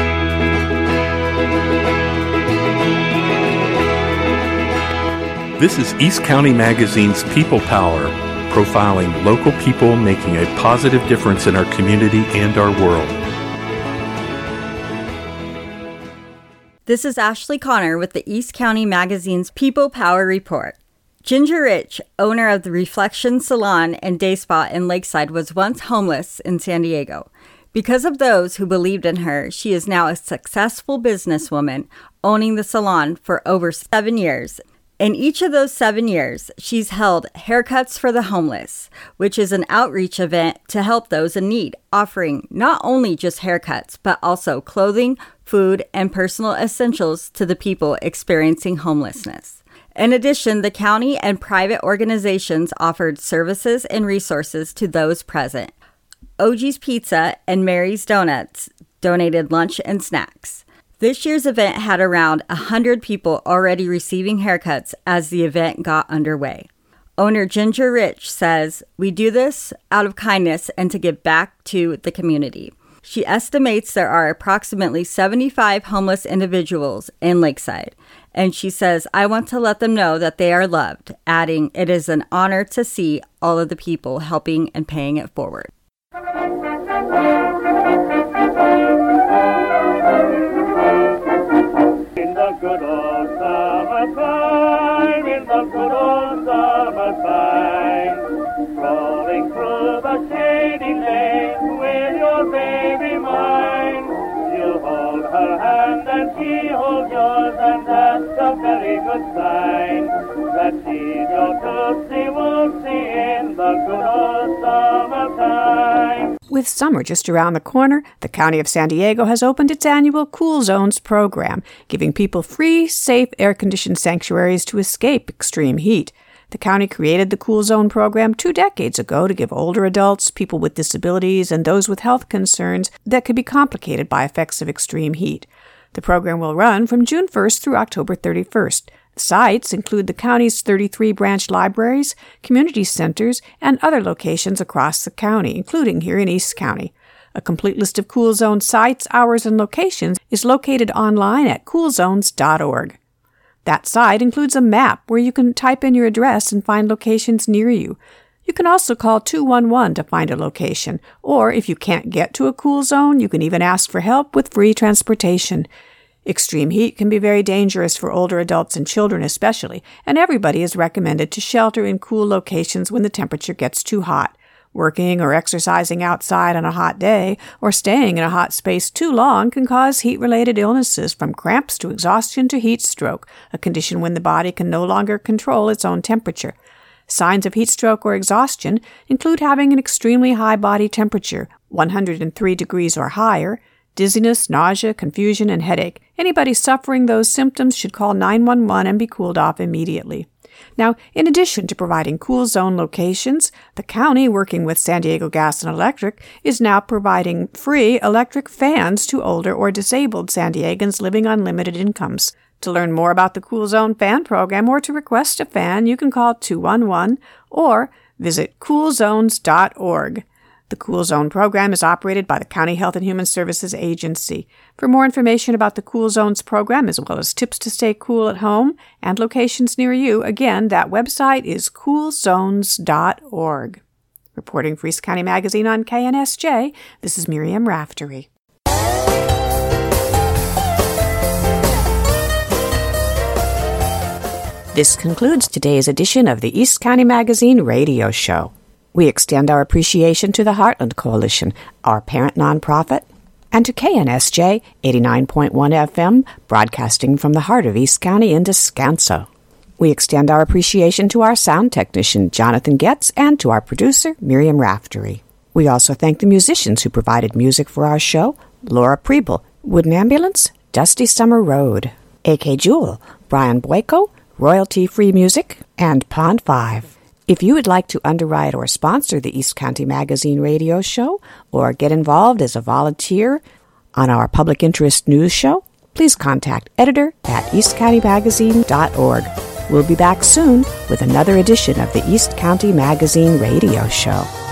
This is East County Magazine's People Power, profiling local people making a positive difference in our community and our world. This is Ashley Connor with the East County Magazine's People Power Report. Ginger Rich, owner of the Reflection Salon and Day Spa in Lakeside, was once homeless in San Diego. Because of those who believed in her, she is now a successful businesswoman, owning the salon for over seven years. In each of those seven years, she's held Haircuts for the Homeless, which is an outreach event to help those in need, offering not only just haircuts, but also clothing, food, and personal essentials to the people experiencing homelessness. In addition, the county and private organizations offered services and resources to those present. O G's Pizza and Mary's Donuts donated lunch and snacks. This year's event had around one hundred people already receiving haircuts as the event got underway. Owner Ginger Rich says, "We do this out of kindness and to give back to the community." She estimates there are approximately seventy-five homeless individuals in Lakeside, and she says, "I want to let them know that they are loved," adding, "It is an honor to see all of the people helping and paying it forward." In the good old summertime, in the good old summertime, strolling through the shady lanes with your baby mine, you hold her hand and she holds yours, and that's a very good sign that she's your tootsie wootsie in the good old summertime. With summer just around the corner, the County of San Diego has opened its annual Cool Zones program, giving people free, safe, air-conditioned sanctuaries to escape extreme heat. The county created the Cool Zone program two decades ago to give older adults, people with disabilities, and those with health concerns that could be complicated by effects of extreme heat. The program will run from June first through October thirty-first. Sites include the county's thirty-three branch libraries, community centers, and other locations across the county, including here in East County. A complete list of Cool Zone sites, hours, and locations is located online at cool zones dot org. That site includes a map where you can type in your address and find locations near you. You can also call two one one to find a location, or if you can't get to a Cool Zone, you can even ask for help with free transportation. Extreme heat can be very dangerous for older adults and children especially, and everybody is recommended to shelter in cool locations when the temperature gets too hot. Working or exercising outside on a hot day or staying in a hot space too long can cause heat-related illnesses, from cramps to exhaustion to heat stroke, a condition when the body can no longer control its own temperature. Signs of heat stroke or exhaustion include having an extremely high body temperature, one hundred three degrees or higher, dizziness, nausea, confusion, and headache. Anybody suffering those symptoms should call nine one one and be cooled off immediately. Now, in addition to providing Cool Zone locations, the county, working with San Diego Gas and Electric, is now providing free electric fans to older or disabled San Diegans living on limited incomes. To learn more about the Cool Zone fan program or to request a fan, you can call two one one or visit cool zones dot org. The Cool Zone program is operated by the County Health and Human Services Agency. For more information about the Cool Zones program, as well as tips to stay cool at home and locations near you, again, that website is cool zones dot org. Reporting for East County Magazine on K N S J, this is Miriam Raftery. This concludes today's edition of the East County Magazine radio show. We extend our appreciation to the Heartland Coalition, our parent nonprofit, and to K N S J eighty-nine point one F M, broadcasting from the heart of East County in Descanso. We extend our appreciation to our sound technician, Jonathan Getz, and to our producer, Miriam Raftery. We also thank the musicians who provided music for our show: Laura Preble, Wooden Ambulance, Dusty Summer Road, A K Jewel, Brian Boyko, Royalty-Free Music, and Pond five. If you would like to underwrite or sponsor the East County Magazine radio show, or get involved as a volunteer on our public interest news show, please contact editor at east county magazine dot org. We'll be back soon with another edition of the East County Magazine radio show.